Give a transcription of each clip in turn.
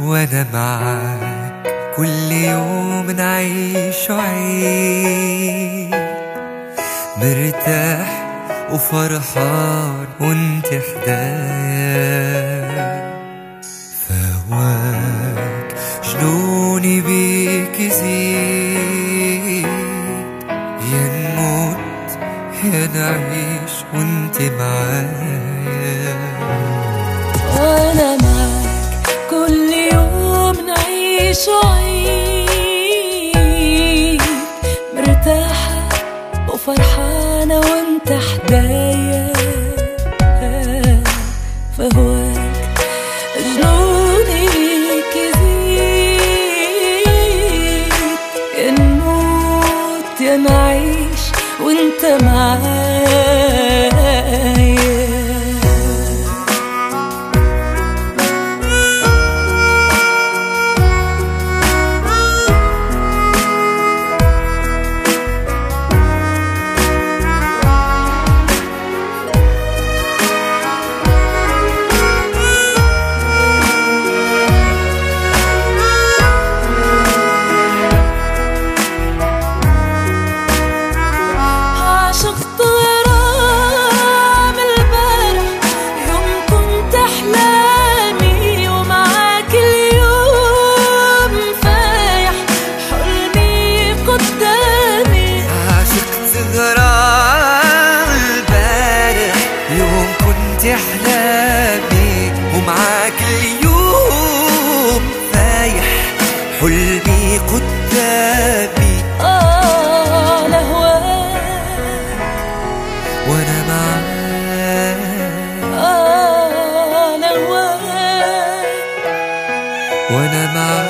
وانا معاك كل يوم نعيش عيد، مرتاح وفرحان وانت حدايا. فهواك جنوني بيك يزيد، يا نموت يا نعيش وانت معايا. وانا معاك كل يوم نعيش عيد، مرتاحة وفرحانة وانت حدايا. فهواك جنوني بيك يزيد، يا نموت يا نعيش وانت معايا. أحلامي ومعاك اليوم فايح، حلمي قدامي. لهواك وانا معاك، لهواك وانا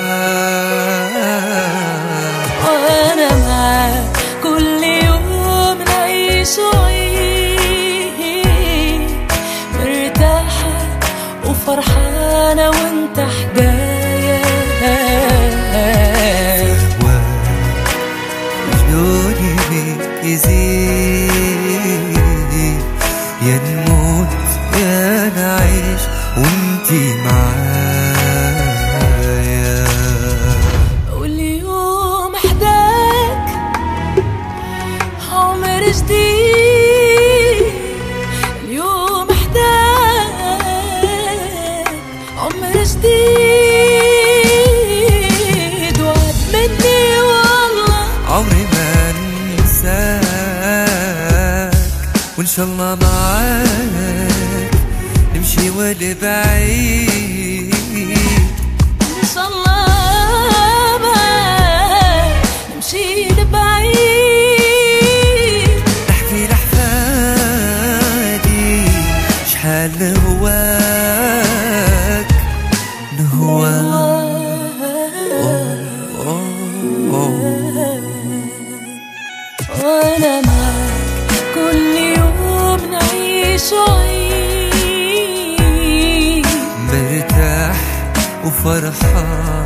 معاك، وانا معاك كل يوم نعيش فرحانة وانت حدايا. جنوني بيك يزيد، يا نموت يا نعيش وانتي معايا. واليوم حداك عمر جديد، اليوم عمر جديد، وعد مني والله عمري ما انساك، وان شاء الله معاك نمشي والبعيد. ان شاء الله معاك نمشي لبعيد، نحكي لأحفادي شحال نهواك وانا معاك كل يوم نعيش عيد، مرتاح وفرحان